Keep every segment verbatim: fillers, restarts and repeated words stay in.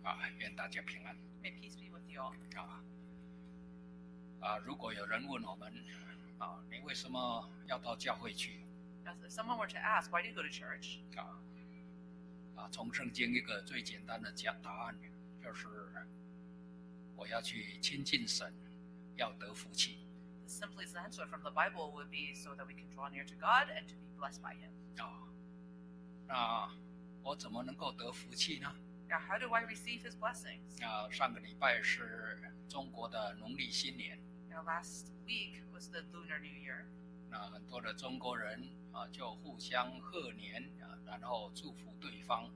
啊，愿大家平安。 May peace be with you all. 啊啊，如果有人问我们啊，你为什么要到教会去？ As if someone were to ask, why do you go to church? 啊啊，从圣经一个最简单的讲答案就是，我要去亲近神，要得福气。 The simplest answer from the Bible would be so that we can draw near to God and to be blessed by Him. 啊，那我怎么能够得福气呢？ Now, how do I receive His blessings? 啊，上个礼拜是中国的农历新年， Now, last week was the Lunar New Year. 那很多的中国人啊就互相贺年啊，然后祝福对方。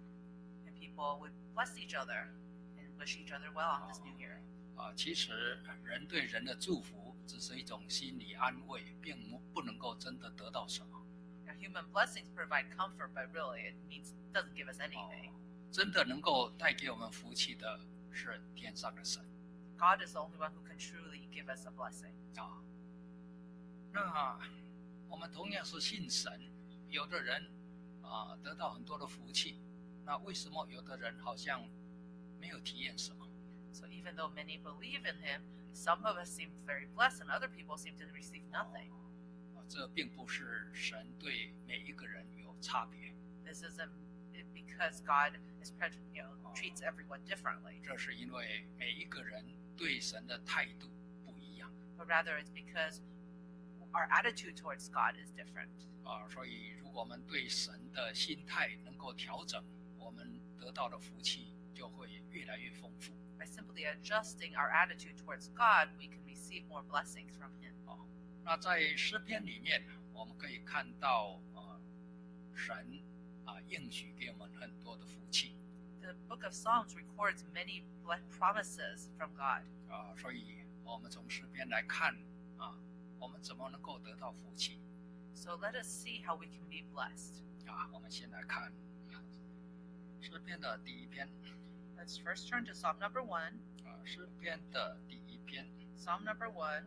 And people would bless each other and wish each other well on this new year. 啊，其实人对人的祝福只是一种心理安慰，并不能够真的得到什么。 Now, human blessings provide comfort, but really it means doesn't give us anything. 真的能够带给我们福气的是天上的神。 God is the only one who can truly give us a blessing. 啊，那我们同样是信神，有的人啊得到很多的福气，那为什么有的人好像没有体验什么？ So even though many believe in Him, some of us seem very blessed, and other people seem to receive nothing. 啊，这并不是神对每一个人有差别， This isn't because God is, you know, treats everyone differently, 这是因为每一个人对神的态度不一样。 but rather it's because our attitude towards God is different. 啊，所以如果我们对神的心态能够调整，我们得到的福气就会越来越丰富。 By simply adjusting our attitude towards God, we can receive more blessings from Him. 啊，那在诗篇里面，我们可以看到啊，神啊应许给我们很多的福气。 The book of Psalms records many promises from God. 啊，所以我们从诗篇来看啊，我们怎么能够得到福气？ So let us see how we can be blessed. 啊，我们先来看诗篇的第一篇。 Let's first turn to Psalm number one. 啊，诗篇的第一篇。 Psalm number one.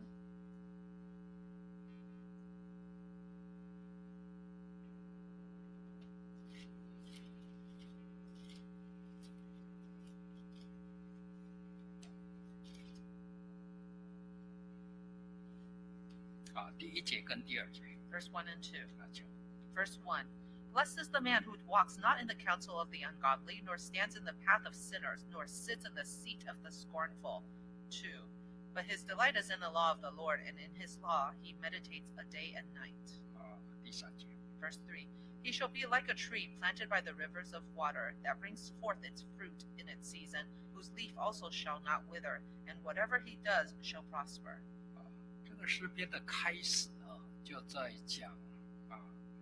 啊，第一节跟第二节。 Verse one and two. 啊，请 Verse one. Blessed is the man who walks not in the counsel of the ungodly, nor stands in the path of sinners, nor sits in the seat of the scornful. two. But his delight is in the law of the Lord, and in his law he meditates a day and night. 啊，第三节。 Verse three. He shall be like a tree planted by the rivers of water, that brings forth its fruit in its season, whose leaf also shall not wither, and whatever he does shall prosper. 啊，这个诗篇的开始啊，就在讲啊，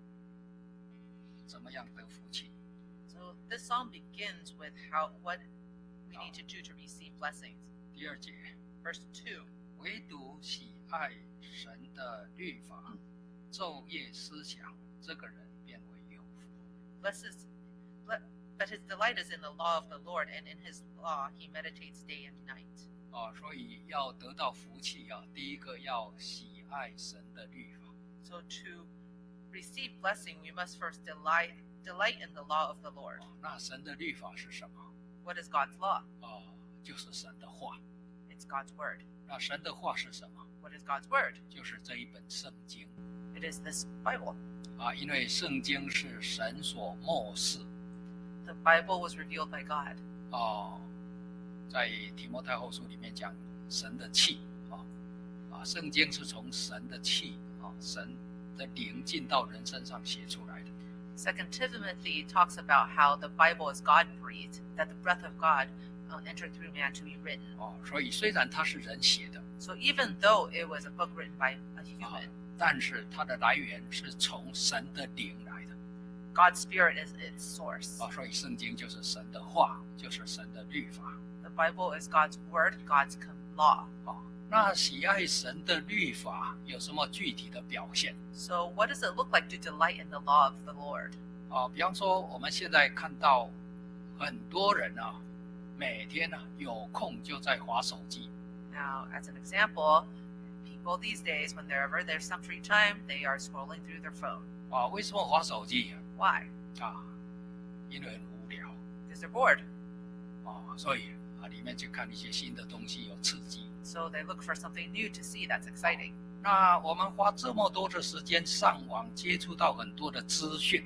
怎么样得福气。 So this psalm begins with how what we need to do to receive blessings. 第二节， Verse two. 唯独喜爱神的律法，昼夜思想，这个人便为有福。 Blessed, ble- but his delight is in the law of the Lord, and in his law he meditates day and night. 啊，所以要得到福气啊，第一个要喜爱神的律法。 So to receive blessing, we must first delight delight in the law of the Lord. 啊，那神的律法是什么？ What is God's law? 啊，就是神的话。 It's God's word. 那神的话是什么？ What is God's word? 就是这一本圣经。 It is this Bible. 啊，因为圣经是神所默示。 The Bible was revealed by God. 哦，在提摩太后书里面讲神的气啊，啊，圣经是从神的气啊，神的灵进到人身上写出来的。 Second Timothy talks about how the Bible is God-breathed, that the breath of God uh, entered through man to be written. 哦，所以虽然它是人写的， So even though it was a book written by a human, 但是它的来源是从神的灵来的。 God's Spirit is its source. 啊，所以圣经就是神的话，就是神的律法。 The Bible is God's word, God's com- law. 啊，那喜爱神的律法有什么具体的表现？ So what does it look like to delight in the law of the Lord? 啊，比方说我们现在看到很多人啊，每天啊有空就在滑手机。 Now, as an example, people these days, whenever there's some free time, they are scrolling through their phone. 啊，为什么滑手机？ Why? 啊，因为很无聊。 Because they're bored. 啊， 哦，所以啊，里面去看一些新的东西，有刺激。 So they look for something new to see that's exciting. 那我们花这么多的时间上网，接触到很多的资讯。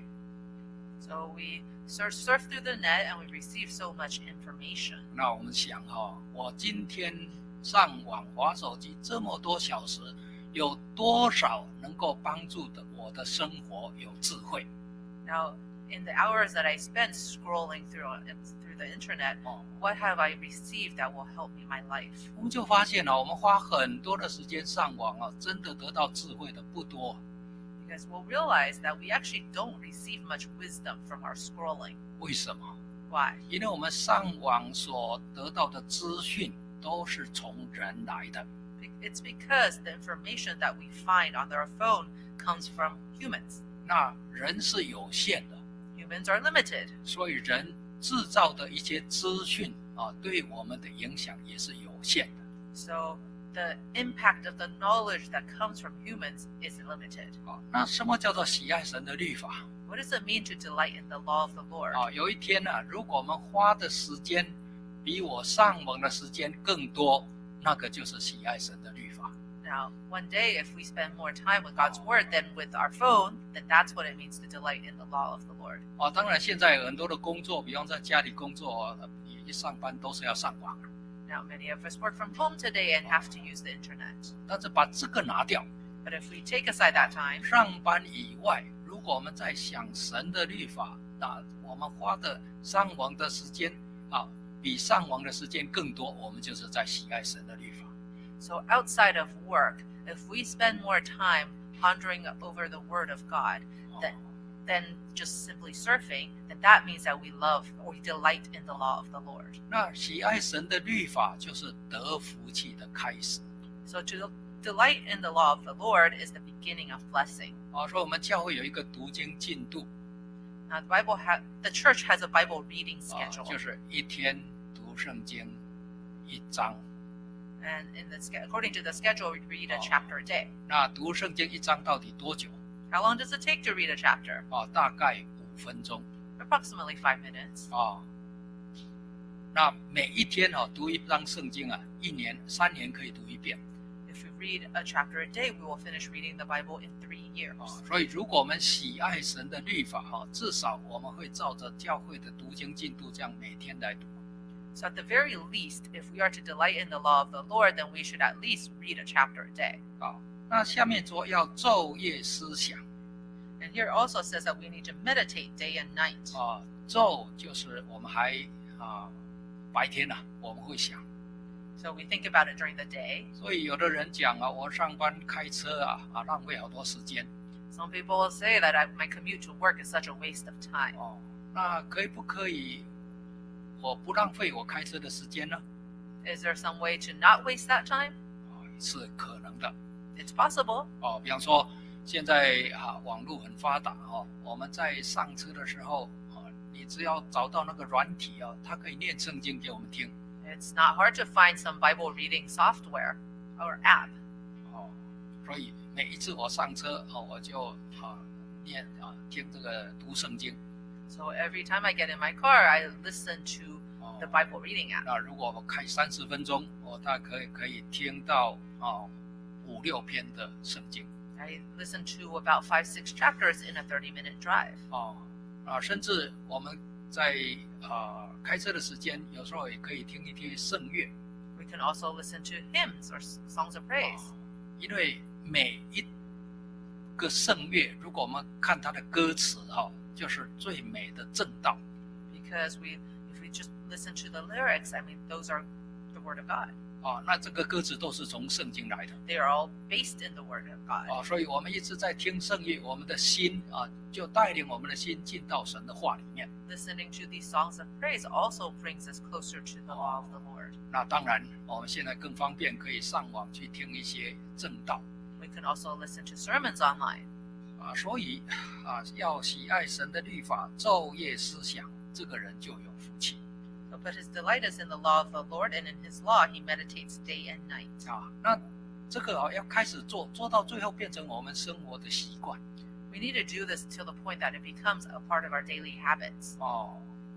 So we surf, surf through the net and we receive so much information. 那我们想哈、哦，我今天上网滑手机这么多小时，有多少能够帮助的我的生活有智慧？ Now, in the hours that I spend scrolling through through the internet, 哦， what have I received that will help me in my life? 我们就发现了，我们花很多的时间上网啊，真的得到智慧的不多。 Because we'll realize that we actually don't receive much wisdom from our scrolling. 为什么？ Why? 因为我们上网所得到的资讯都是从人来的。 It's because the information that we find on our phone comes from humans. 那人是有限的， Humans are limited. 所以人制造的一些资讯啊，对我们的影响也是有限的。 So the impact of the knowledge that comes from humans is limited. 啊，那什么叫做喜爱神的律法？ What does it mean to delight in the law of the Lord? 啊，有一天呢、啊，如果我们花的时间比我上网的时间更多，那个就是喜爱神的律法。 Now, one day, if we spend more time with God's Word than with our phone, then that's what it means to delight in the law of the Lord. 啊，当然现在有很多的工作，比方在家里工作，一上班都是要上网。 Now, many of us work from home today and have to use the internet. 但是把这个拿掉， But if we take aside that time, 上班以外，如果我们在想神的律法，啊，我们花的上网的时间啊，比上网的时间更多，我们就是在喜爱神的律法。 so outside of work, if we spend more time pondering over the Word of God than, than just simply surfing, then that means that we love or we delight in the law of the Lord. 那喜爱神的律法就是得福气的开始。 So to delight in the law of the Lord is the beginning of blessing. 啊，所以我们教会有一个读经进度， Now, the Bible ha- the church has a Bible reading 啊， schedule. 就是一天读圣经一章。 And in the, sch- according to the schedule, we read a Oh. chapter a day. 那读圣经一章到底多久？ How long does it take to read a chapter? 啊，大概五分钟。 Approximately five minutes. 啊，那每一天哦读一章圣经啊，一年三年可以读一遍。 If we read a chapter a day, we will finish reading the Bible in three years. 啊，所以如果我们喜爱神的律法哈，至少我们会照着教会的读经进度这样每天来读。 So at the very least, if we are to delight in the law of the Lord, then we should at least read a chapter a day. 啊，那下面说要昼夜思想 And here also says that we need to meditate day and night. 啊，昼就是我们还啊白天呐、啊，我们会想。 So we think about it during the day. 所以有的人讲啊，我上班开车啊啊浪费好多时间 Some people will say that I, my commute to work is such a waste of time. 哦。那可以不可以我不浪费我开车的时间呢？ Is there some way to not waste that time? 啊，是可能的 It's possible. 哦。比方说现在啊网络很发达哦，我们在上车的时候啊，你只要找到那个软体啊，它可以念圣经给我们听 It's not hard to find some Bible reading software or app. 哦。所以每一次我上车哦，我就啊念啊听这个读圣经。 So every time I get in my car, I listen to 哦 the Bible reading app. 那如果我开三十分钟，我大概可以可以听到啊五六篇的圣经 I listen to about five, six chapters in a thirty-minute drive. 哦啊，甚至我们在啊开车的时间，有时候也可以听一听圣乐 We can also listen to hymns or s- songs of praise. 哦，因为每一个圣乐，如果我们看它的歌词哈、哦，就是最美的正道 Because we, if we just listen to the lyrics, I mean, those are the Word of God. 啊、哦，那这个歌词都是从圣经来的 They are all based in the Word of God. 啊、哦，所以我们一直在听圣乐，我们的心啊就带领我们的心进到神的话里面。 Listening to these songs of praise also brings us closer to the law of the Lord. 那当然，我们现在更方便，可以上网去听一些正道 We can also listen to sermons online. 啊，所以啊，要喜爱神的律法，昼夜思想，这个人就有福气 So, but his delight is in the law of the Lord, and in his law he meditates day and night. 啊。那这个啊，要开始做，做到最后变成我们生活的习惯 We need to do this till the point that it becomes a part of our daily habits. 哦。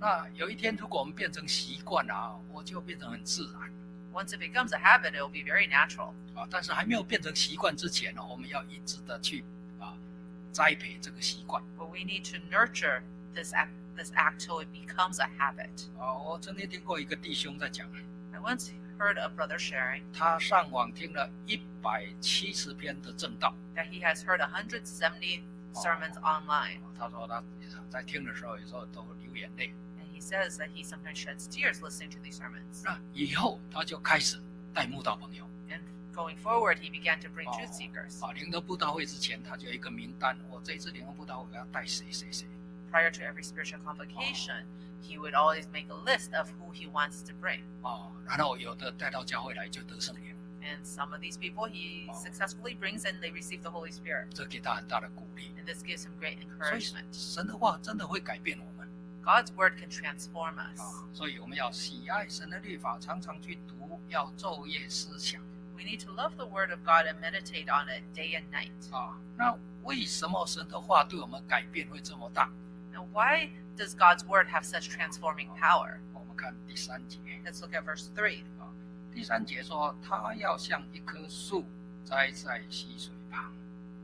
那有一天如果我们变成习惯了啊，我就变成很自然。 Once it becomes a habit, it will be very natural. 啊，但是还没有变成习惯之前呢，我们要一直的去啊栽培这个习惯。 But we need to nurture this act, this act till it becomes a habit. 啊，我曾经听过一个弟兄在讲， I once heard a brother sharing 他上网听了一百七十篇的正道， that he has heard one hundred seventy sermons online. 他说他在听的时候有时候都流眼泪。 And he says that he sometimes sheds tears listening to these sermons. 那以后他就开始带慕道朋友。 And going forward, he began to bring 哦 truth seekers. 啊，灵恩布道会之前，他就有一个名单，我这一次灵恩布道会我要带谁谁谁。 Prior to every spiritual convocation, he would always make a list of who he wants to bring. 啊，然后有的带到教会来就得圣灵， And some of these people he Oh. successfully brings and they receive the Holy Spirit. 这给他很大的鼓励。 And this gives him great 所以 encouragement. 神的话真的会改变我们 God's word can transform us. 啊，所以我们要喜爱神的律法，常常去读，要昼夜思想 We need to love the word of God and meditate on it day and night. 啊。那为什么神的话对我们改变会这么大？ Now, why does God's word have such transforming power? 我们看第三节， Let's look at verse three. 第三节说，他要像一棵树栽在溪水旁。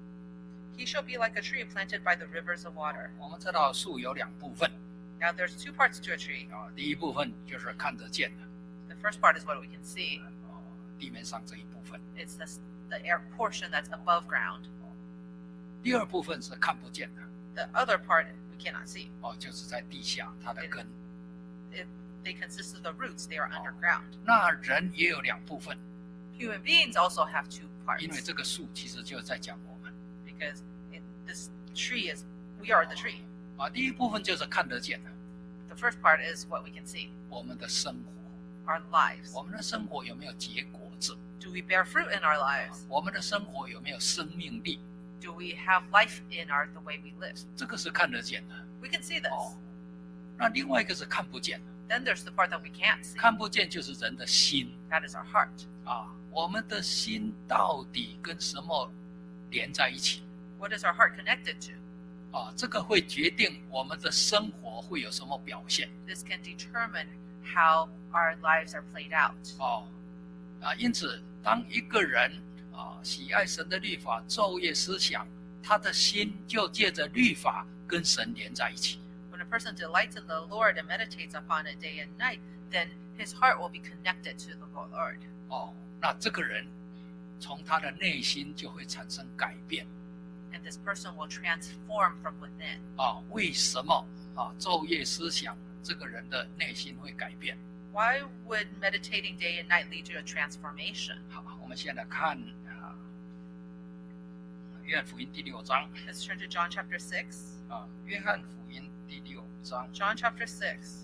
He shall be like a tree planted by the rivers of water. 我们知道树有两部分 Now, there's two parts to a tree. 啊，第一部分就是看得见的， The first part is what we can see. 哦，地面上这一部分； It's the, the air portion that's above ground. 第二部分是看不见的， The other part we cannot see. 哦，就是在地下它的根。 It, they consist of the roots. They are underground. 那人也有两部分， Human beings also have two 因为 parts 这个树其实就在讲我们 because it, this tree is, we are the tree. 啊。第一部分就是看得见的， The first part is what we can see, 我们的生活， our lives. 我们的生活有没有结果子？ Do we bear fruit in our lives? 我们的生活有没有生命力？ Do we have life in our the way we live? 这个是看得见的 We can see this. 哦。那另外一个是看不见的， Then there's the part that we can't see. 看不见就是人的心 That is our heart. 啊。我们的心到底跟什么连在一起 What is our heart connected to? 啊？这个会决定我们的生活会有什么表现 This can determine how our lives are played out. 哦啊。因此，当一个人啊喜爱神的律法，昼夜思想，他的心就借着律法跟神连在一起。 When a person delights in the Lord and meditates upon it day and night, then his heart will be connected to the Lord. 哦，那这个人从他的内心就会产生改变 And this person will transform from within. 啊。为什么啊昼夜思想这个人的内心会改变？ Why would meditating day and night lead to a transformation? 好，我们现在看啊约翰福音第六章 Let's turn to John chapter six. 啊，约翰福音第六章 John chapter six,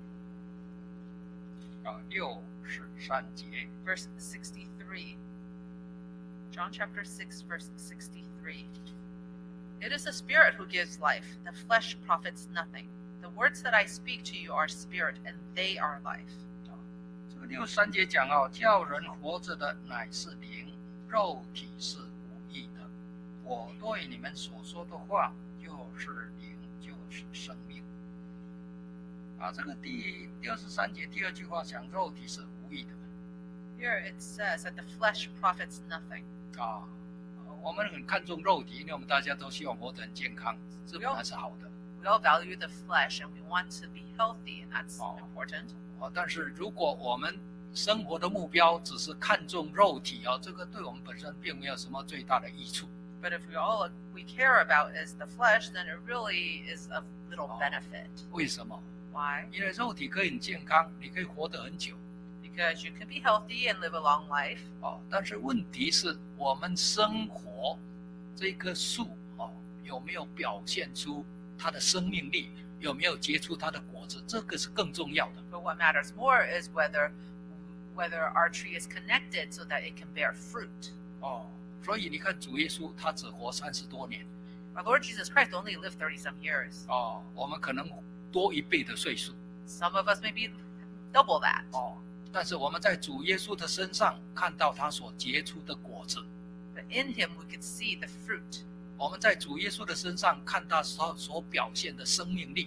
啊六十三节。 verse sixty-three. John chapter six, verse sixty-three. It is the Spirit who gives life. The flesh profits nothing. The words that I speak to you are spirit, and they are life. 这个六十三节讲哦，叫人活着的乃是灵，肉体是无益的。我对你们所说的话，就是灵，就是生命。啊，这个第六十三节第二句话讲肉体是无益的 Here it says that the flesh profits nothing. 啊。我们很看重肉体，因为我们大家都希望活得很健康，这本来是好的。 We all value the flesh, and we want to be healthy, and that's Oh. important. 哦，但是如果我们生活的目标只是看重肉体哦，这个对我们本身并没有什么最大的益处。 But if we all we care about is the flesh, then it really is of little Oh. benefit. 为什么？ Why? 因为肉体可以很健康，你可以活得很久 Because you can be healthy and live a long life. 哦。但是问题是我们生活这棵树哦，有没有表现出它的生命力，有没有结出它的果子，这个是更重要的。 But what matters more is whether whether our tree is connected so that it can bear fruit. 哦，所以你看主耶稣他只活三十多年 Our Lord Jesus Christ only lived thirty some years. 哦，我们可能多一倍的岁数 Some of us maybe double that. 哦，但是我们在主耶稣的身上看到他所结出的果子， But in him we could see the fruit. 我们在主耶稣的身上看到他所表现的生命力。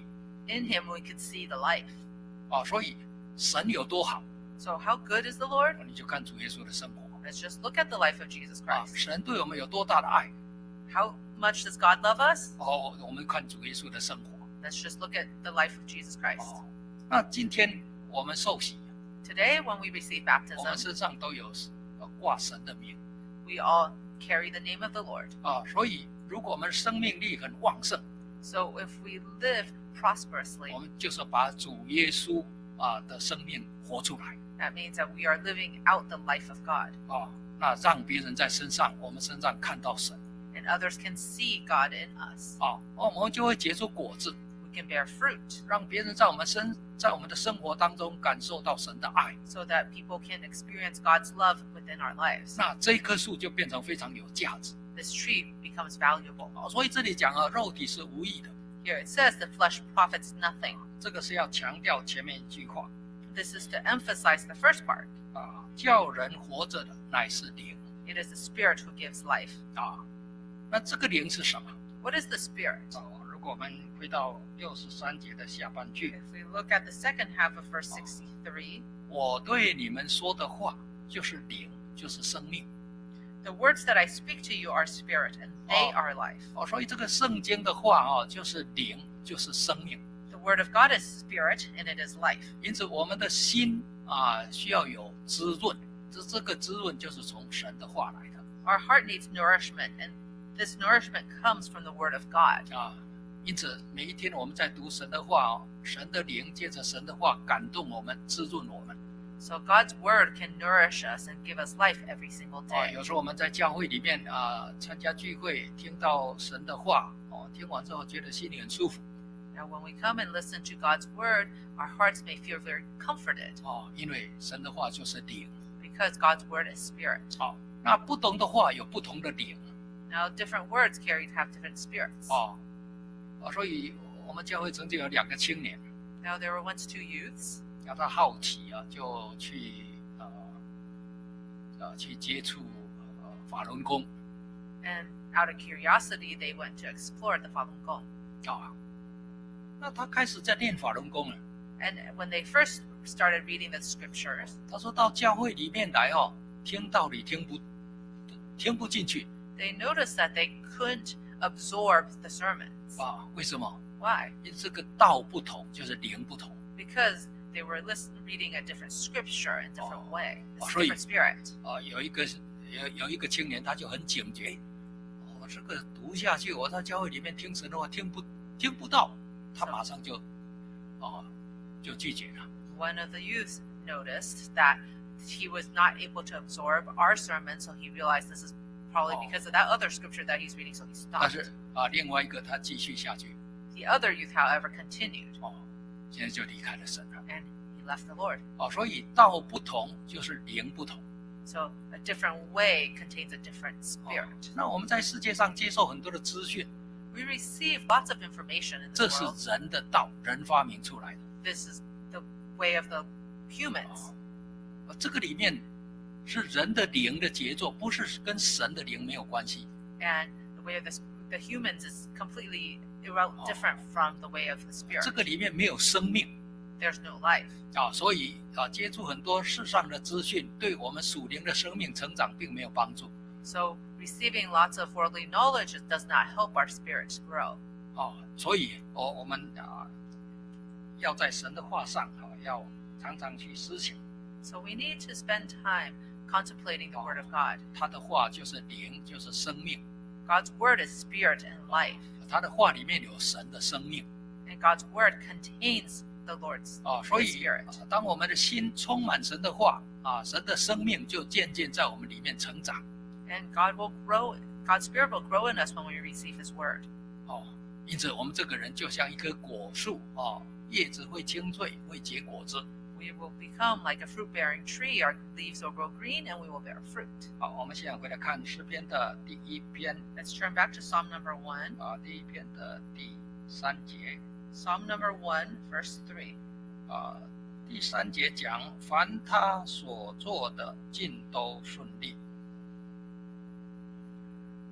In him we could see the life. 啊，所以神有多好， So how good is the Lord? 你就看主耶稣的生活 Let's just look at the life of Jesus 啊， Christ. 神对我们有多大的爱 How much does God love us? 哦，我们看主耶稣的生活 Let's just look at the life of Jesus Christ. 哦。那今天我们受洗， Today, when we receive 我们 baptism, 身上都有呃挂神的名 we all carry the name of the Lord. 啊，所以如果我们生命力很旺盛， So if we live prosperously, 我们就是把主耶稣啊的生命活出来 that means that we are living out the life of God. 啊，那让别人在身上，我们身上看到神 And others can see God in us. 啊，哦我们就会结出果子， We can bear fruit 让别人在我们身在我们的生活当中感受到神的爱， so that people can experience God's love within our lives. 那这棵树就变成非常有价值 This tree becomes valuable. 啊。所以这里讲啊，肉体是无益的， Here it says the flesh profits nothing. 这个是要强调前面一句话 This is to emphasize the first part. 啊，叫人活着的乃是灵 It is the Spirit who gives life. 啊。那这个灵是什么？ What is the Spirit? 啊，如果我们回到六十三节的下半句， If we look at the second half of verse sixty-three, 我对你们说的话就是灵，就是生命 the words that I speak to you are spirit, and they Oh. are life. 哦。所以这个圣经的话啊，就是灵，就是生命。 The word of God is spirit, and it is life. 因此，我们的心啊需要有滋润，这这个滋润就是从神的话来的 Our heart needs nourishment, and this nourishment comes from the word of God. 啊。因此，每一天我们在读神的话哦，神的灵借着神的话感动我们，滋润我们 So God's word can nourish us and give us life every single 啊。 day. 有时候我们在教会里面啊参加聚会，听到神的话哦，听完之后觉得心里很舒服 Now, when we come and listen to God's word, our hearts may feel very comforted 哦，因为神的话就是灵 because God's word is spirit. 哦。那不同的话有不同的灵 Now, different words carry have different spirits. 哦啊，所以我们教会曾经有两个青年。 Now, there were once two youths. 然后他好奇啊，就去呃呃去接触呃法轮功 And out of curiosity, they went to explore the Falun Gong. 啊。那他开始在练法轮功了。 And when they first started reading the scriptures, 他说到教会里面来哦，听道理听不听不进去 they noticed that they couldn't absorb the sermons. 啊？为什么？ Why? 因为这个道不同，就是灵不同 Because they were listen, reading a different scripture in a different Oh. way. It's Oh, a so you- different spirit. 啊。有一个有有一个青年他就很警觉，哦，这个读下去，我在教会里面听神的话听不听不到，他马上就哦就拒绝了。 One of the youths noticed that he was not able to absorb our sermon, so he realized this is probably Oh. because of that other scripture that he's reading, so he 但 stopped. 是啊，另外一个他继续下去 The other youth, however, continued, 哦，现在就离开了神了。 and he left the Lord. 哦，所以道不同就是灵不同。 So a different way contains a different 哦 spirit. 那我们在世界上接受很多的资讯， We receive lots of information in 这 this 是 world. 人的道，人发明出来的。 This is the way of the humans. 哦，这个里面是人的灵的杰作，不是跟神的灵没有关系。 And the way of the, the humans is completely irre- Oh. different from the way of the 这 spirit. 个里面没有生命 There's no life. 啊，所以啊，接触很多世上的资讯，对我们属灵的生命成长并没有帮助。 So receiving lots of worldly knowledge does not help our spirit grow. 哦，所以哦，我们啊，要在神的话上啊，要常常去思想。 So we need to spend time contemplating the word of God. 他的话就是灵，就是生命。 God's word is spirit and life. 他的话里面有神的生命 And God's word contains the Lord's 啊，所 the 以 spirit. 啊当我们的心充满神的话啊，神的生命就渐渐在我们里面成长 And God will grow, God's spirit will grow in us when we receive his word. 哦。因此，我们这个人就像一棵果树哦，叶子会青翠，会结果子。 We will become like a fruit-bearing tree. Our leaves will grow green and we will bear fruit. 好，我们现在回来看诗篇的第一篇 Let's turn back to Psalm number one. 啊，第一篇的第三节 Psalm number one, verse three. 啊，第三节讲，凡他所做的尽都顺利。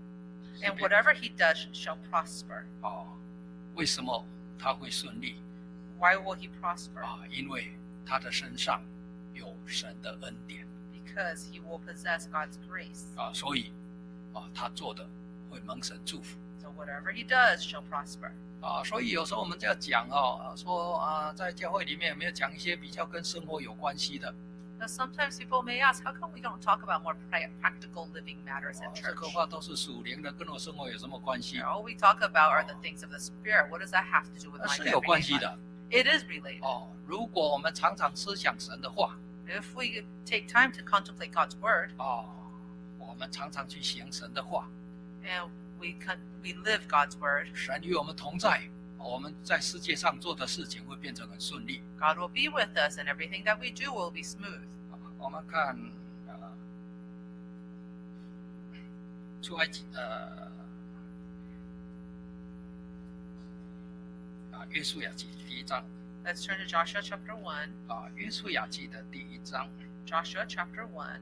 And whatever he does shall prosper. 哦，为什么他会顺利？ Why will he prosper? 啊，因为他的身上有神的恩典 Because he will possess God's grace. 啊，所以啊，他做的会蒙神祝福 So whatever he does shall prosper. 啊。所以有时候我们就要讲哦，说啊，在教会里面有没有讲一些比较跟生活有关系的？ Now sometimes people may ask, how come we don't talk about more pra- practical living matters 啊 in 这 church? 个话都是属灵的，跟我生活有什么关系？ All we talk about are the things of the spirit. What does that have to do with 那 my 是有关 everyday 系 life? 的 It is related. 哦。如果我们常常思想神的话 If we take time to contemplate God's word 哦，我们常常去行神的话， and we con- we live God's word, 神与我们同在，我们在世界上做的事情会变成很顺利。 God will be with us and everything that we do will be smooth. 我们看呃，出埃及呃啊，约书亚记第一章 Let's turn to Joshua chapter one. 啊，约书亚记的第一章 Joshua chapter one.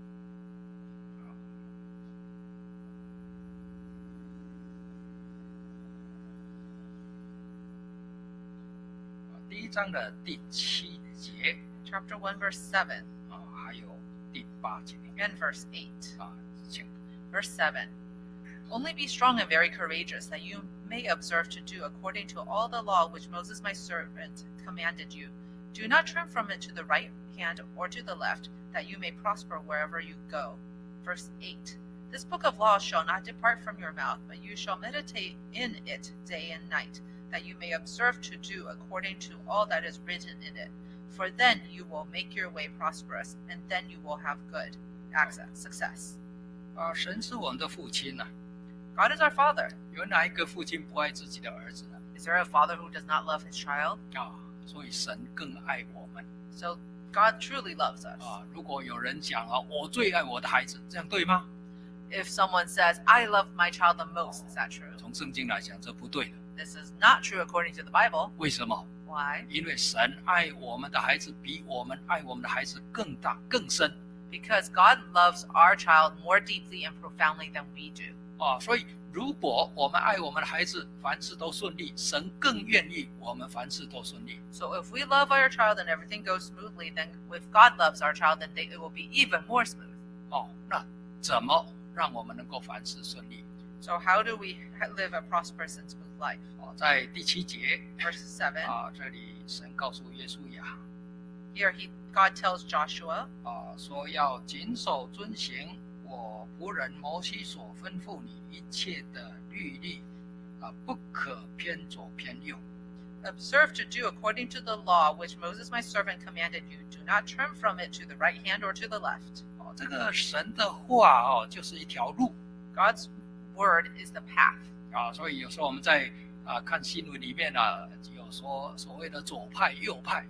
第一章的第七节 Chapter one, verse seven 啊，还有第八节 and verse eight. 啊，请 Verse seven. Only be strong and very courageous, that you may observe to do according to all the law which Moses my servant commanded you. Do not turn from it to the right hand or to the left, that you may prosper wherever you go. Verse eight. This book of law shall not depart from your mouth, but you shall meditate in it day and night, that you may observe to do according to all that is written in it. For then you will make your way prosperous, and then you will have good access, success. 啊，神是我们的父亲呐、 God is our Father. 有哪一个父亲不爱自己的儿子呢？ Is there a father who does not love his child? 啊，所以神更爱我们 So God truly loves us. 啊。如果有人讲啊，我最爱我的孩子，这样对吗？ If someone says, I love my child the most, is that true? 从圣经来讲，这不对的。 This is not true according to the Bible. 为什么？ Why? 因为神爱我们的孩子比我们爱我们的孩子更大更深 Because God loves our child more deeply and profoundly than we do. 啊。所以，如果我们爱我们的孩子，凡事都顺利，神更愿意我们凡事都顺利。 So if we love our child and everything goes smoothly, then if God loves our child, then they, it will be even more smooth. 哦，那怎么让我们能够凡事顺利？ So how do we live a prosperous and smooth life? 哦，在第七节 Verse seven. 啊，这里神告诉约书亚 Here he God tells Joshua 啊，说要谨守遵行我仆人摩西所吩咐你一切的律例啊，不可偏左偏右。 Observe to do according to the law which Moses my servant commanded you. Do not turn from it to the right hand or to the left. 哦，这个神的话哦，就是一条路 God's word is the path. 啊，所以有时候我们在啊看新闻里面啊，有说所谓的左派、右派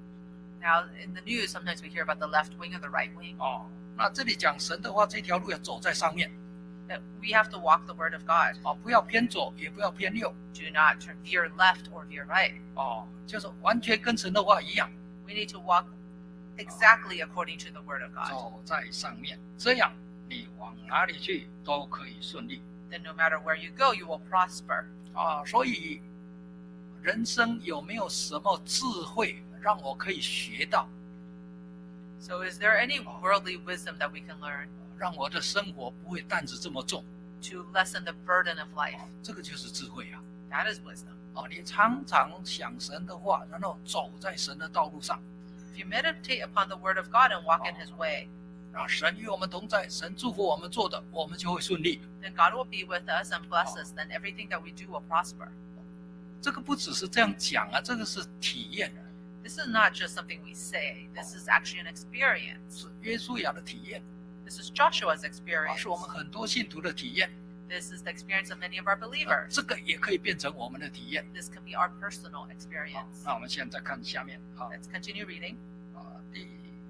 Now, in the news, sometimes we hear about the left wing or the right wing. 哦。那这里讲神的话，这条路要走在上面 That we have to walk the word of God. 啊，不要偏左，也不要偏右 Do not turn veer left or veer right. 哦，就是完全跟神的话一样， We need to walk exactly according to the word of God. 走在上面，这样你往哪里去都可以顺利 Then no matter where you go, you will prosper. 啊。所以人生有没有什么智慧让我可以学到， So is there any worldly wisdom that we can learn 让我的生活不会担子这么重？ to lessen the burden of life? 这个就是智慧啊！ That is wisdom. 哦，你常常想神的话，然后走在神的道路上， If you meditate upon the word of God and walk in his way, 让神与我们同在，神祝福我们做的，我们就会顺利。 then God will be with us and bless us. Then everything that we do will prosper. 这个不只是这样讲啊，这个是体验的， This is not just something we say. This is actually an experience. 是约书亚的体验， This is Joshua's 啊， experience. 是我们很多信徒的体验。 This is the experience of many of our 啊 believers. 这个也可以变成我们的体验。 This can be our personal 好 experience. 那我们现在看下面啊 Let's continue reading. 啊第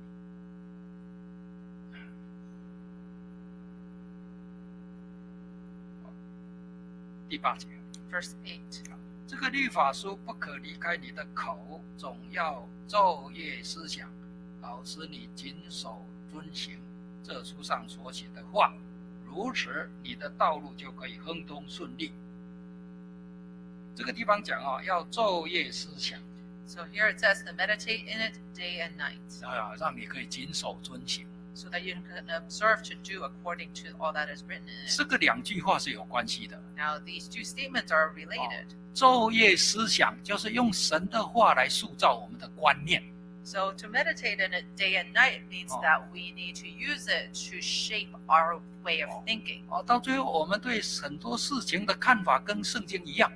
第八节。 Verse eight. 这个律法书不可离开你的口，总要昼夜思想，好使你谨守遵行这书上所写的话，如此你的道路就可以亨通顺利。这个地方讲啊，要昼夜思想。 So here it says to meditate in it day and night, 啊，让你可以谨守遵行。 so that you can observe to do according to all that is written in it. 这个两句话是有关系的。 Now these two statements are related. 昼夜思想就是用神的话来塑造我们的观念。 So to meditate in it day and night means Oh. that we need to use it to shape our way of thinking. 哦，到最后我们对很多事情的看法跟圣经一样。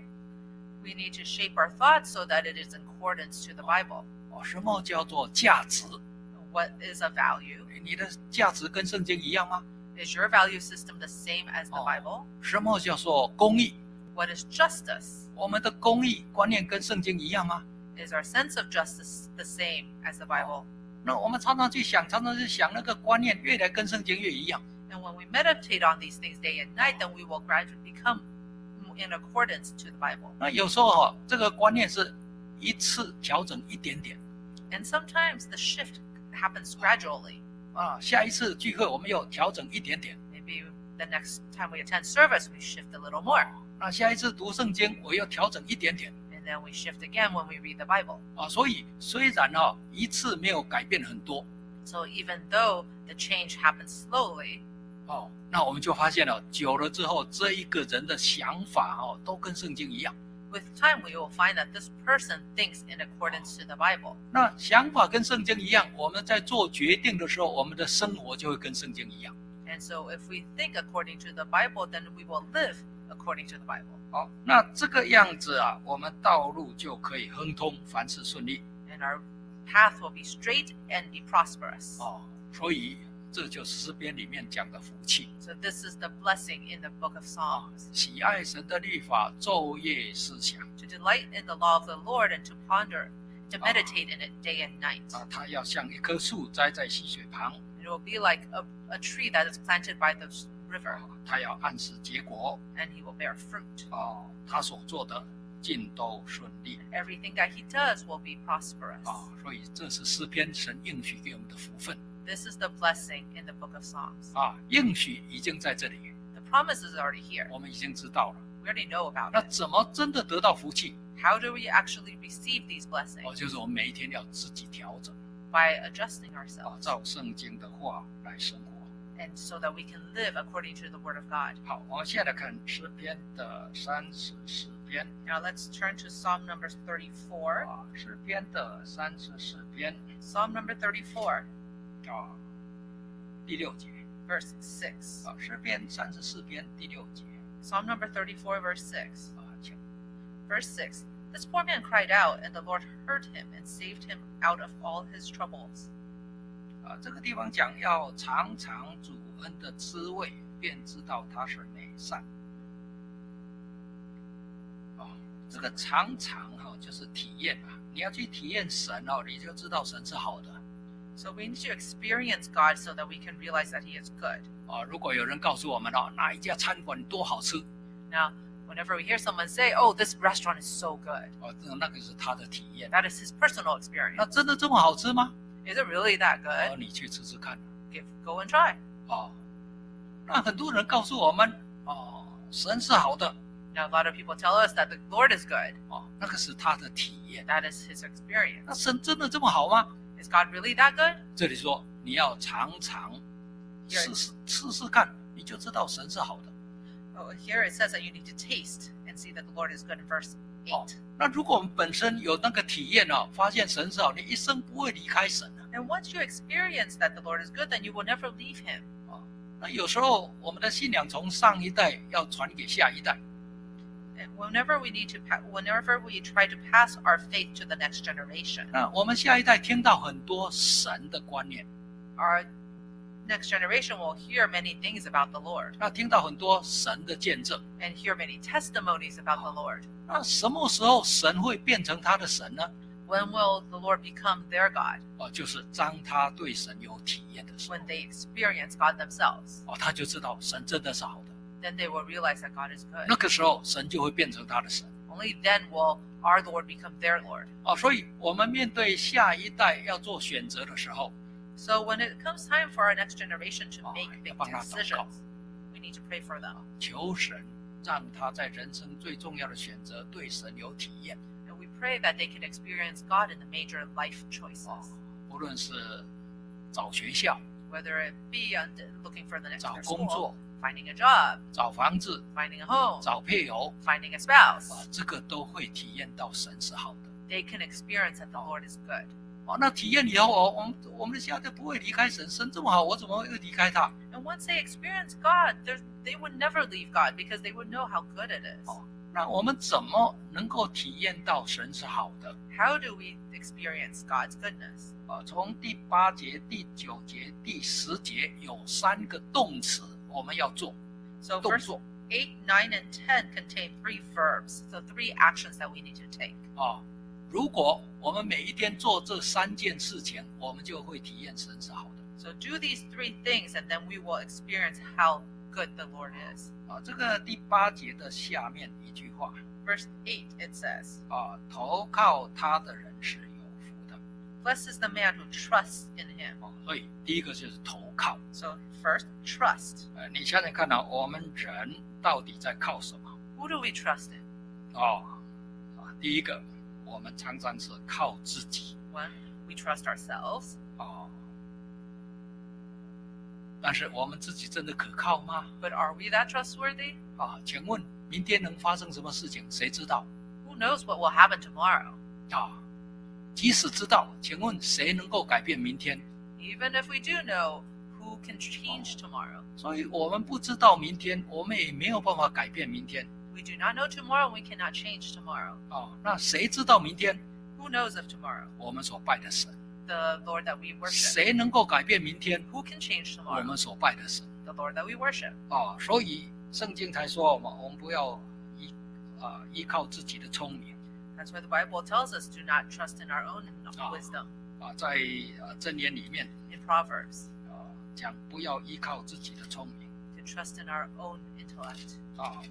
We need to shape our thoughts so that it is in accordance to the Bible. 哦，什么叫做价值？ What is a value? 你的价值跟圣经一样吗？ Is your value system the same as the Oh. Bible? 什么叫做公义？ What is justice? 我们的公义观念跟圣经一样吗？ Is our sense of justice the same as the Bible? 那我们常常去想，常常去想那个观念越来跟圣经越一样。 And when we meditate on these things day and night, then we will gradually become in accordance to the Bible. 那有时候哈、哦，这个观念是一次调整一点点 And sometimes the shift happens gradually. 啊，下一次聚会我们又调整一点点。 Maybe the next time we attend service, we shift a little more. 那下一次读圣经我又调整一点点 And then we shift again when we read the Bible. 啊。所以虽然哈、哦、一次没有改变很多 So even though the change happens slowly, 哦，那我们就发现了，久了之后，这一个人的想法哦都跟圣经一样。 with time we will find that this person thinks in accordance to the Bible. 那想法跟圣经一样，我们在做决定的时候，我们的生活就会跟圣经一样。 And so if we think according to the Bible, then we will live according to the Bible. 好，那这个样子啊，我们道路就可以亨通，凡事顺利。 And our path will be straight and be prosperous. 哦，所以这就是诗篇里面讲的福气。 So this is the blessing in the book of Psalms. 喜爱神的律法，昼夜思想 To delight in the law of the Lord and to ponder, to meditate in it day and night. 啊，他要像一棵树栽在溪水旁， It will be like a, a tree that is planted by the river, 啊他要按时结果。 and he will bear fruit. 哦，他所做的尽都顺利。 Everything that he does will be prosperous. 啊，所以这是诗篇神应许给我们的福分 This is the blessing in the book of Psalms. 啊，应许已经在这里， The promise is already here. 我们已经知道了。 We already know about 那 it. 怎么真的得到福气？ How do we actually receive these 哦， blessings? 就是我们每一天要自己调整， By adjusting 啊， ourselves, 照圣经的话来生活。 and so that we can live according to the Word of God. 好，我们现在来看诗篇的三十四篇 Now let's turn to Psalm number thirty-four. 啊，诗篇的三十四篇 Psalm number thirty-four, 啊，第六节 verse six. 啊，诗篇三十四篇第六节 Psalm number thirty-four, verse six. 啊，请 Verse six. This poor man cried out, and the Lord heard him and saved him out of all his troubles. 啊，这个地方讲要尝尝主恩的滋味，便知道他是美善。哦，这个尝尝哈，就是体验嘛。你要去体验神哦，你就知道神是好的。 So we need to experience God so that we can realize that He is good. 啊，如果有人告诉我们哦，哪一家餐馆多好吃， Now, whenever we hear someone say, "Oh, this restaurant is so good," 哦，这那个是他的体验。 that is his personal 那 experience. 真的这么好吃吗？ Is it really that 哦， good? 你去吃吃看。 Give, go and try. 哦，那很多人告诉我们，哦，神是好的， Now, a lot of people tell us that the Lord is good. 哦，那个是他的体验。 That is His experience. 那神真的这么好吗？ Is God really that good? 这里说你要尝尝，试试试试看，你就知道神是好的。 Oh, here it says that you need to taste and see that the Lord is good in verse eight. 那如果我们本身有那个体验哦，发现神是好，你一生不会离开神啊。 And once you experience that the Lord is good, then you will never leave Him. 那有时候我们的信仰从上一代要传给下一代， And whenever we need to, pa- whenever we try to pass our faith to the next generation, 那我们下一代听到很多神的观念， our next generation will hear many things about the Lord 那听到很多神的见证。 and hear many testimonies about the Lord. 那什么时候神会变成他的神呢？ When will the Lord become their God? 哦，就是当他对神有体验的时候， When they experience God themselves. 哦，他就知道神真的是好的。 Then they will realize that God is 那 good. 个时候，神就会变成他的神。 Only then will our Lord become their Lord. 哦，所以我们面对下一代要做选择的时候， So when it comes time for our next generation to 哦 make big 要帮他祷告 decisions, we need to pray for them. 求神让他在人生最重要的选择对神有体验。 And we pray that they can experience God in the major life choices, 无论是找学校、 whether it be on looking for the next 找 better 工 school, 作、 finding a job, 找房子、 finding a home, 找配偶， finding a spouse. 啊，这个都会体验到神是好的。 They can experience that the Lord is good. 哦，那体验以后，哦，我们我们的下就不会离开神，神这么好，我怎么会离开他？ And once they experience God, there's- they would never leave God because they would know how good it is. 哦，那我们怎么能够体验到神是好的？ How do we experience God's goodness? 啊，从第八节、第九节、第十节有三个动词我们要做 So 动 verse 作 eight, nine, and ten contain three verbs, so three actions that we need to take. 啊。如果我们每一天做这三件事情，我们就会体验神是好的。 So do these three things, and then we will experience how good the Lord is. 啊，这个第八节的下面一句话 Verse eight, it says, 啊，投靠他的人是有福的。 Blessed is the man who trusts in him. 哦，所以第一个就是投靠。 So first, trust. 呃，你想想看啊，我们人到底在靠什么？ Who do we trust in? 哦，啊，第一个，我们常常是靠自己。 One, we trust ourselves. 哦，但是我们自己真的可靠吗？ But are we that trustworthy? 啊，请问明天能发生什么事情？谁知道？ Who knows what will happen tomorrow? 啊，即使知道，请问谁能够改变明天？ Even if we do know, who can change tomorrow? 所以我们不知道明天，我们也没有办法改变明天。 We do not know tomorrow, we cannot change tomorrow. 哦，那谁知道明天？ Who knows of tomorrow? 我们所拜的神。 The Lord that we worship. 谁能够改变明天？ Who can change 我 tomorrow? 们所拜的神。 The Lord that we worship. 哦，所以圣经才说我们，我们不要依啊、依靠自己的聪明 That's why the Bible tells us do not trust in our own Ah. wisdom. 啊，在啊箴言里面 In Proverbs, 啊讲不要依靠自己的聪明 to trust in our own intellect. 啊，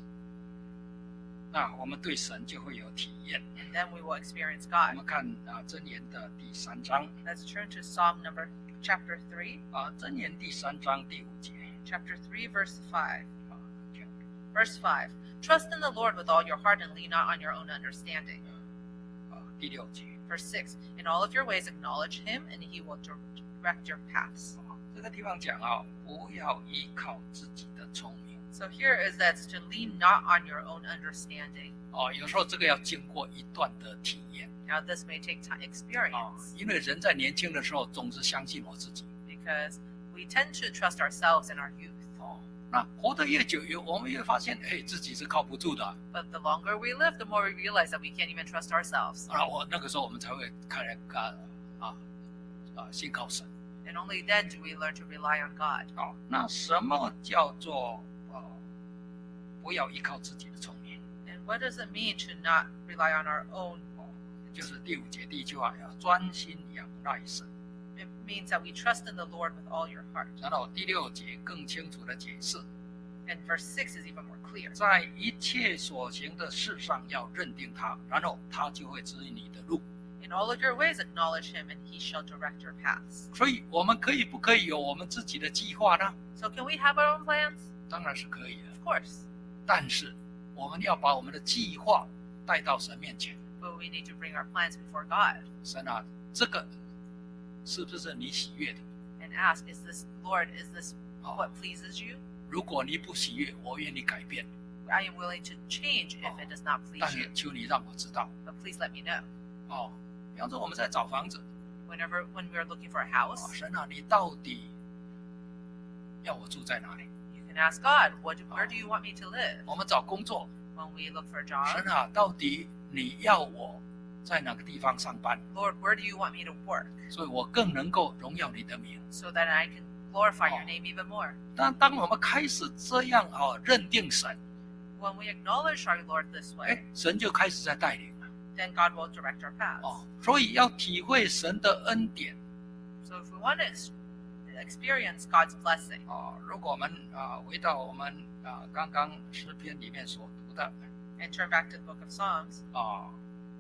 那我们对神就会有体验。 And then we will experience 我 God. 们看啊箴言的第三章 Let's turn to Psalm number chapter three. 啊箴言第三章第五节 Chapter three, verse five. 啊，这样 Verse five. Trust in the Lord with all your heart and lean not on your own understanding. 啊第六节 Verse six. In all of your ways acknowledge him, and he will direct your paths. 啊这个地方讲啊，不要依靠自己的聪明 So here is that to lean not on your own understanding. 哦，有时候这个要经过一段的体验。 Now this may take time 啊 experience， 因为人在年轻的时候总是相信我自己 because we tend to trust ourselves in our youth. 哦。那活得越久，越我们越发现，哎，自己是靠不住的。 But the longer we live, the more we realize that we can't even trust ourselves. 啊，我那个时候我们才会开始啊啊啊信靠神。 And only then do we learn to rely on God. 哦，那什么叫做呃不要依靠自己的聪明？ And what does it mean to not rely on our own? 就是第五节第一句话，要专心仰赖神。 It means that we trust in the Lord with all your heart. 然后第六节更清楚的解释， And verse six is even more clear. 在一切所行的事上要认定他，然后他就会指引你的路。 In all of your ways acknowledge him, and he shall direct your paths. 所以我们可以不可以有我们自己的计划呢？ So can we have our own plans? 当然是可以的， Of course. 但是我们要把我们的计划带到神面前。 But we need to bring our plans before God 神啊，这个是不是你喜悦的？ and ask, is this, Lord, is this 哦， what pleases you? 如果你不喜悦，我愿意改变， I am willing to change if it does not 但 please 是 you. 求你让我知道。 But please let me know. 哦，比方说我们在找房子， Whenever when we are looking for a 哦， house, 神啊，你到底要我住在哪里？ you can ask God, what, where do you want me to live? 我们找工作， When we look for a job, 神啊，到底你要我在哪个地方上班？ Lord, where do you want me to work 所以我更能够荣耀你的名。 so that I can glorify your Oh. name even more? 但当我们开始这样啊认定神， When we acknowledge our Lord this 哎 way, ， 神就开始在带领了。 then God will direct our paths. 哦，所以要体会神的恩典。 So if we want to experience God's blessing, 哦，如果我们啊回到我们啊刚刚诗篇里面所读的 and turn back to the book of Psalms, 啊，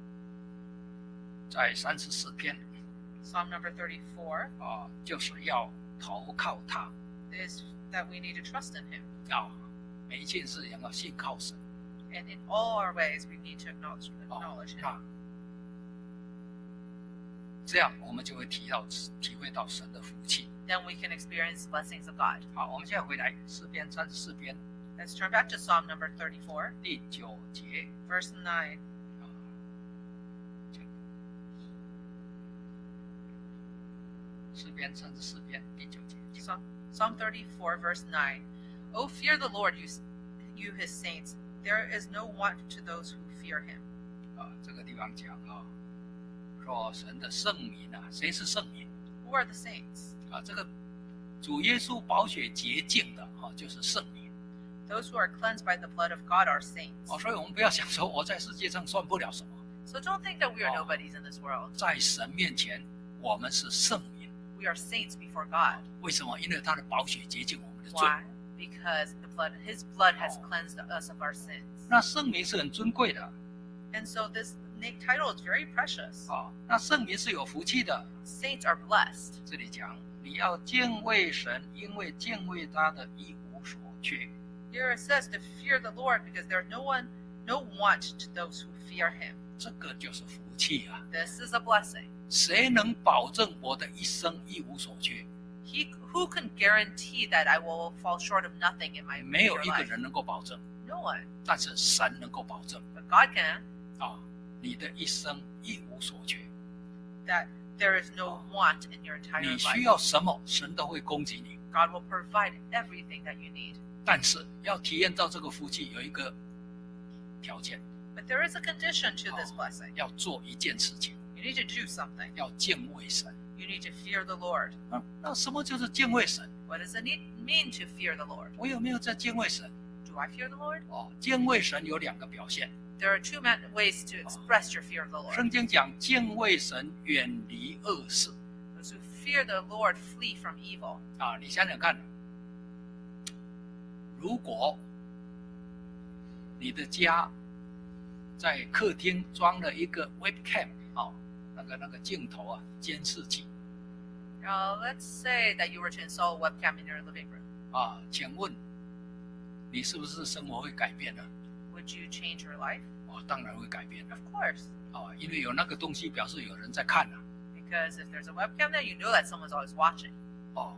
在三十四篇 Psalm number thirty-four 啊，就是要投靠他 is that we need to trust in him. 啊，每一件事也要信靠神 And in all our ways, we need to acknowledge, 哦 acknowledge him. 那这样我们就会体到体会到神的福气。 then we can experience the blessings of God. 好，我们现在回来诗篇三十四篇 Let's turn back to Psalm number thirty-four, 第九节。 verse nine. 诗篇三十四篇第九节。 Psalm, Psalm thirty-four, verse nine. Oh, fear the Lord, you, you his saints. There is no want to those who fear him. 啊，这个地方讲啊，说神的圣民啊，谁是圣民 Who are the saints? 啊？这个主耶稣宝血洁净的啊，就是圣民。 Those who are cleansed by the blood of God are saints. 哦，所以我们不要想说我在世界上算不了什么， So don't think that we are Oh. nobodies in this world. 在神面前我们是圣民。 We are saints before God. 为什么？因为他的宝血洁净我们的罪。 Why? Because the blood, his blood has Oh. cleansed us of our sins. 那圣民是很尊贵的 And so this na- title is very precious. 啊，那圣民是有福气的。 Saints are blessed. 这里讲你要敬畏神，因为敬畏他的一无所缺。 Here it says to fear the Lord because there's no one, no want to those who fear him. 这个就是福气啊！ This is a blessing. 谁能保证我的一生一无所缺？ He who can guarantee that I will fall short of nothing in my 没有 future 一个 life? 人能够保证， No one. 但是神能够保证 But God can. 啊，你的一生一无所缺。 That there is no want in your entire 你需 life. 要什么，神都会供给你。 God will provide everything that you need. 但是要体验到这个福气，有一个条件， But there is a condition to this 哦 blessing. 要做一件事情， You need to do something. 要敬畏神。 You need to fear the Lord. 那那什么就是敬畏神？ What does it need, mean to fear the Lord? 我有没有在敬畏神？ Do I fear the Lord? 哦，敬畏神有两个表现。 There are two man- ways to express your fear of the Lord. 圣经讲敬畏神，远离恶事 Those who fear the Lord flee from evil. 啊！你想想看，如果你的家在客厅装了一个 webcam 啊，那个那个镜头啊，监视器 Now, let's say that you were to install a webcam in your living room. 啊，请问你是不是生活会改变呢？ Would you change your life? 哦，当然会改变 Of course. 啊，因为有那个东西表示有人在看啊。 Because if there's a webcam there, you know that someone's always watching. 哦，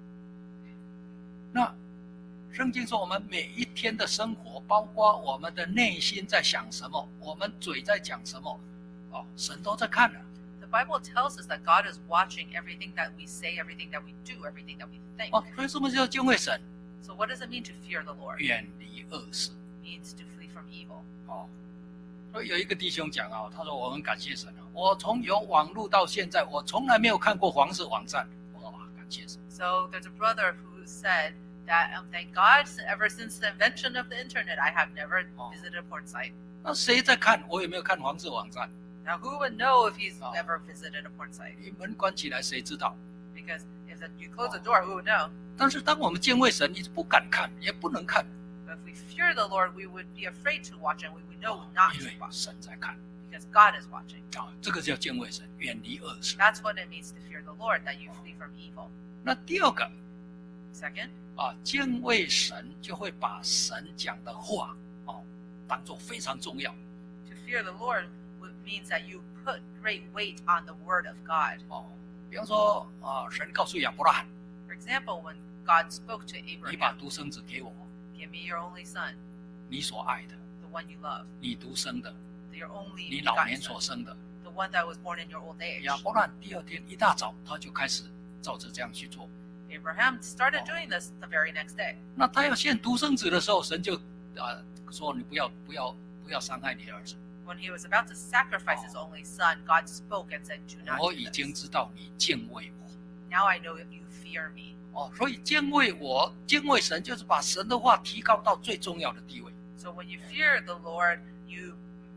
那圣经说我们每一天的生活，包括我们的内心在想什么，我们嘴在讲什么，哦，神都在看啊。 The Bible tells us that God is watching everything that we say, everything that we do, everything that we think. 哦，所以什么叫敬畏神？ So what does it mean to fear the Lord? 远离恶事。 It means to flee from evil. 哦，所以有一个弟兄讲啊，他说我很感谢神啊，我从有网络到现在，我从来没有看过黄色网站。哇，感谢神。 So there's a brother who said that, um, thank God, ever since the invention of the internet, I have never Oh. visited a porn site. 那谁在看？我有没有看黄色网站？ Now, who would know if he's Oh. ever visited a porn site? 你门关起来，谁知道？ Because if the, you close the door, who would know? 但是当我们敬畏神，你不敢看，也不能看， But if we fear the Lord, we would be afraid to watch, and we would know not 因 to 为 watch 神在看 because God is watching. 啊，这个叫敬畏神，远离恶事。 That's what it means to fear the Lord, that you flee from evil. 那第二个 Second, 啊，敬畏神就会把神讲的话哦，当做非常重要 to fear the Lord would- means that you put great weight on the word of God. 哦。比方说啊，神告诉亚伯拉罕， For example, when God spoke to 你把 Abraham, 独生子给我， give me your only son, 你所爱的， the one you love, 你独生的， your only 你老 begotten 年所 son, 生的。 the one that was born in your old age. 亚伯拉罕第二天一大早，他就开始照着这样去做。 Abraham started Oh. doing this the very next day. 那他要献独生子的时候，神就啊说你不要不要不要伤害你的儿子， When he was about to sacrifice his only son, God spoke and said, "Do not 我 do 已经 this. 知道你敬畏我。 Now I know that you fear me." 哦，所以敬畏我、敬畏神，就是把神的话提高到最重要的地位。 So when you fear the Lord, you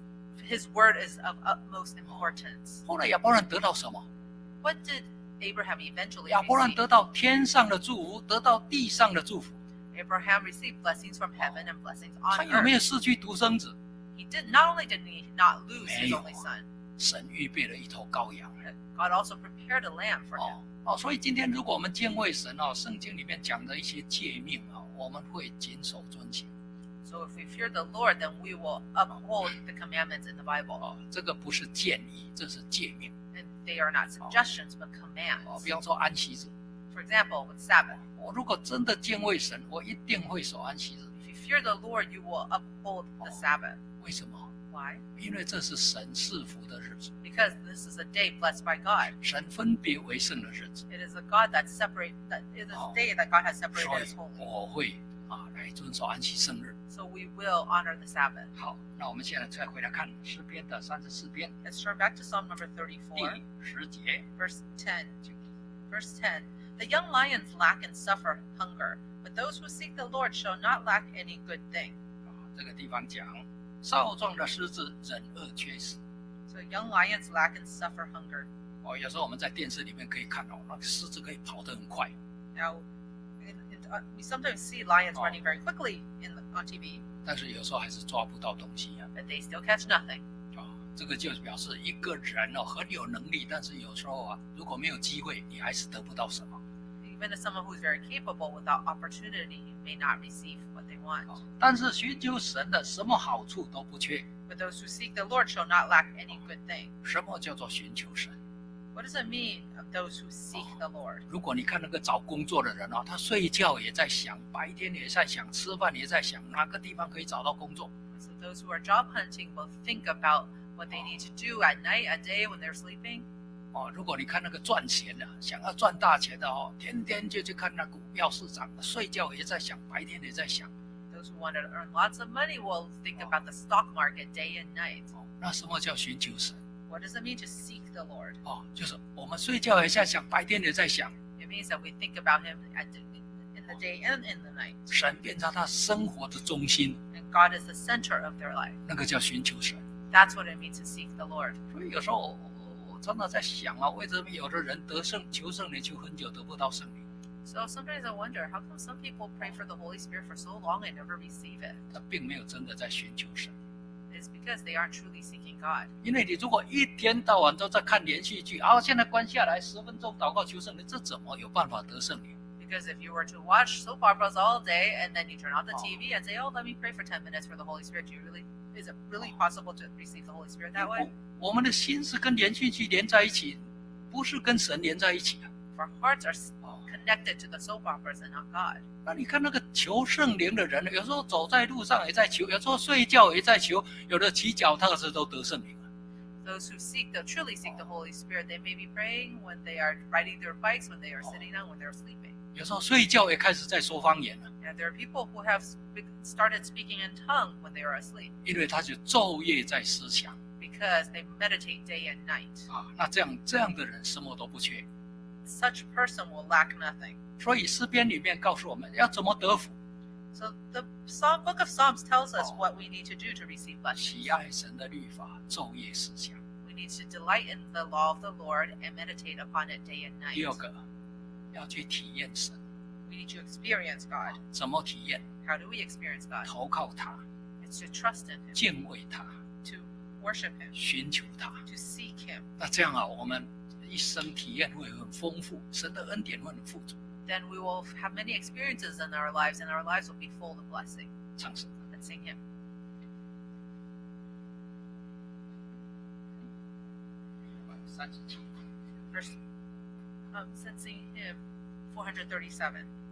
his word is of utmost importance. 后来亚伯兰得到什么？ What did Abraham eventually 亚伯兰 receive? 得到天上的祝福，得到地上的祝福。 Abraham received blessings from heaven and blessings 他 on 有没有 earth. 失去独生子？ He did not only did he not lose his 没有。 only son, 神预备了一头羔羊。 God also prepared a lamb for 哦 him. 哦，所以今天如果我们敬畏神哦，圣经里面讲的一些诫命啊、哦，我们会谨守遵行。 So if we fear the Lord, then we will uphold the commandments in the Bible. 哦，这个不是建议，这是诫命。 And they are not suggestions but 哦， commands. 比方说安息日， For example, with Sabbath. 我如果真的敬畏神，我一定会守安息日。 If you fear the Lord, you will uphold the Sabbath. 为什么？ Why? 因为这是神赐福的日子， Because this is a day blessed by God. 神分别为圣的日子， It is a God that separate that it is a day that God has 所 separated 以 as holy. 我会啊来遵守安息圣日。 So we will honor the Sabbath. 好，那我们现在再回来看诗篇的三十四篇 Let's turn back to Psalm number 第 thirty-four, 十节。 verse ten. Verse ten. The young lions lack and suffer hunger, but those who seek the Lord shall not lack any good thing. 啊，这个地方讲少壮的狮子忍饿缺食。 So young lions lack and suffer hunger. 哦，有时候我们在电视里面可以看到，那个狮子可以跑得很快， Now, in, in, uh, we sometimes see lions Oh. running very quickly in the, on T V, 但是有时候还是抓不到东西啊。 but they still catch nothing. 啊，这个就表示一个人哦很有能力，但是有时候啊，如果没有机会，你还是得不到什么。 Even as someone who's very capable, without opportunity, may not receive what they want. 啊，但是寻求神的什么好处都不缺。 But those who seek the Lord shall not lack any good thing. 什么叫做寻求神？ What does it mean of those who seek the Lord? 如果你看那个找工作的人啊，他睡觉也在想，白天也在想，吃饭也在想哪个地方可以找到工作。 So those who are job hunting will think about what they need to do at night, at day when they're sleeping. 哦，如果你看那个赚钱的，想要赚大钱的哦，天天就去看那股票市场，睡觉也在想，白天也在想。 Those who want to earn lots of money will think about the stock market day and night. 哦，那什么叫寻求神？ What does it mean to seek the Lord? 哦，就是我们睡觉也在想，白天也在想， It means that we think about Him at the, in the day and in the night. 神变成他生活的中心， And God is the center of their life. 那个叫寻求神。 That's what it means to seek the Lord. 所以有时候我我我真的在想啊，为什么有的人得圣求圣灵求很久得不到圣灵？ So sometimes I wonder, how come some people pray for the Holy Spirit for so long and never receive it? 他并没有真的在寻求神。 It's because they aren't truly seeking God. 因为你如果一天到晚都在看连续剧，啊，现在关下来十分钟祷告求圣灵，这怎么有办法得圣灵？ Because if you were to watch soap operas all day and then you turn on the T V and say, "Oh, let me pray for ten minutes for the Holy Spirit," do you really is it really possible to receive the Holy Spirit that way? 我们的心是跟连续剧连在一起，不是跟神连在一起啊。 Our hearts are 哦， connected to the soap operas and not God. 那你看那个求圣灵的人，有时候走在路上也在求，有时候睡觉也在求，有的骑脚踏车都得圣灵了。 Those who seek the truly seek the Holy Spirit, they may be praying when they are riding their bikes, when they are sitting down, when they're sleeping. 有时候睡觉也开始在说方言了， And there are people who have sp- started speaking in tongue when they are asleep 因为他就昼夜在思想 because they meditate day and night. 啊。那这样这样的人什么都不缺。 Such a person will lack nothing. 所以诗篇里面告诉我们要怎么得福， So the Psalm, book of Psalms tells us what we need to do to receive 喜 blessings. 爱神的律法，昼夜思想。 We need to delight in the law of the Lord and meditate upon it day and 第二 night. 个，要去体验神， We need to experience God. 怎么体验？ How do we experience God? 投靠他， It's to trust in Him, 敬畏他， to worship Him, 寻求他。 to seek Him. 那这样啊，我们一生体验会很丰富，神的恩典会很富足。 Then we will have many experiences in our lives, and our lives will be full of blessing. 唱诗。 Let's sing Him. Verse 三十七。 First, um, sensing Hymn four hundred thirty-seven.